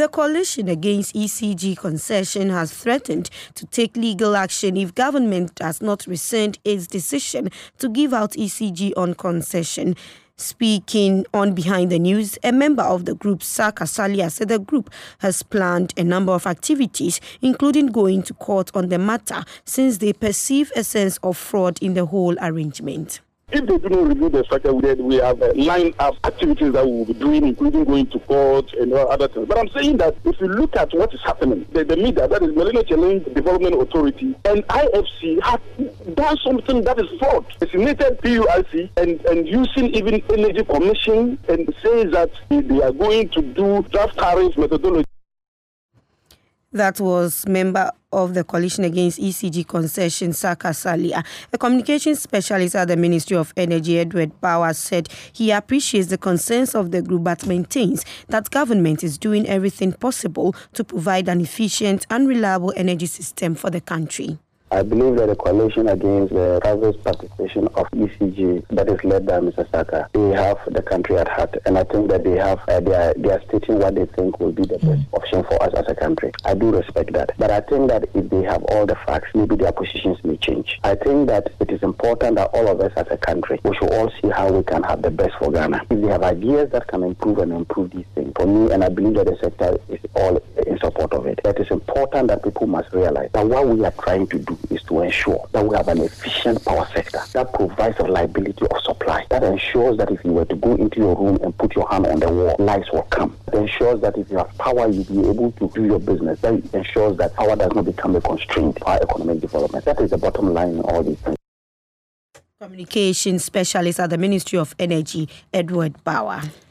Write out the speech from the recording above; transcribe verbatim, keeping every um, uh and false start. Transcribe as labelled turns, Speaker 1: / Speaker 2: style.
Speaker 1: The coalition against E C G concession has threatened to take legal action if government does not rescind its decision to give out E C G on concession. Speaking on Behind the News, a member of the group, Saka Salia, said the group has planned a number of activities, including going to court on the matter, since they perceive a sense of fraud in the whole arrangement.
Speaker 2: If they do not review the structure, we have a line of activities that we will be doing, including going to court and other things. But I'm saying that if you look at what is happening, the, the media, that is Merino Challenge Development Authority, and I F C have done something that is fraud. Designated P U I C and, and using even Energy Commission and says that they are going to do draft tariff methodology.
Speaker 1: That was member of the coalition against E C G concession, Saka Salia. A communications specialist at the Ministry of Energy, Edward Bauer, said he appreciates the concerns of the group but maintains that government is doing everything possible to provide an efficient and reliable energy system for the country.
Speaker 3: I believe that the coalition against the private participation of E C G that is led by Mister Saka, they have the country at heart, and I think that they have uh, they, are, they are stating what they think will be the best mm. option for us as a country. I do respect that, but I think that if they have all the facts, maybe their positions may change. I think that it is important that all of us as a country, we should all see how we can have the best for Ghana. If they have ideas that can improve and improve these things, for me, and I believe that the sector is all in support of it, it is important that people must realize that what we are trying to do is to ensure that we have an efficient power sector that provides reliability of supply, that ensures that if you were to go into your room and put your hand on the wall, lights will come. That ensures that if you have power, you'll be able to do your business. That ensures that power does not become a constraint for our economic development. That is the bottom line in all these things.
Speaker 1: Communications specialist at the Ministry of Energy, Edward Bauer.